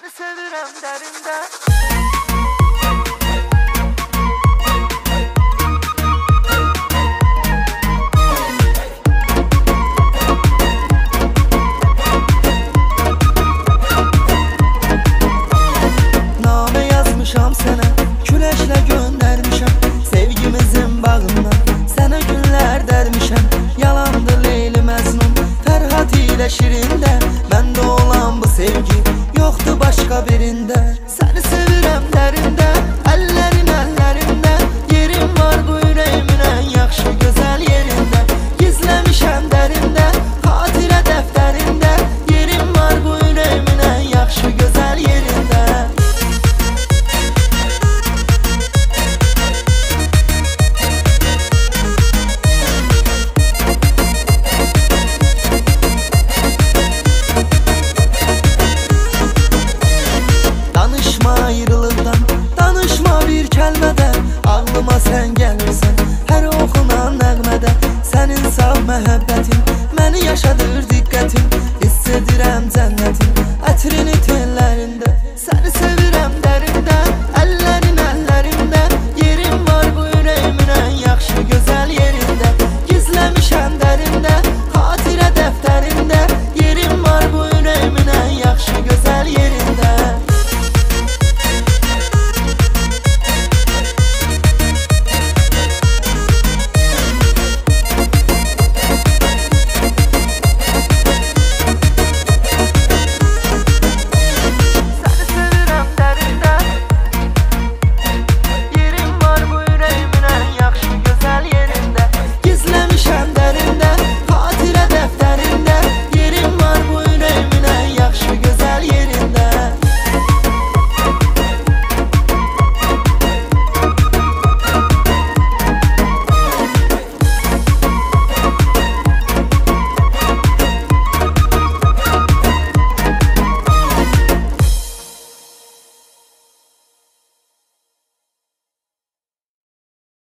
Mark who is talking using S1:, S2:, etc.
S1: Səni sevirəm dərində. Namə yazmışam sənə, küləşlə göndərmişəm. Sevgimizin bağından sənə günlər dərmişəm. Yalandı Leyli Məcnun, Fərhad ilə Şirində. Məndə olan bu sevgi yoxdur başqa birində. Səni sevirəm dərində, əllərin əllərində. Yerim var bu ürəyimin ən yaxşı gözəl yerində. Gizləmişəm dərində, xatirə dəftərində. Yerim var bu ürəyimin ən yaxşı gözəl yerində. Ayrılıqdan danışma bir kəlmədən. Ağlıma sən gəlirsən hər oxunan nəğmədə. Sənin sağ məhəbbətin məni yaşadır diqqətim. Hiss edirəm cənnətin ətrini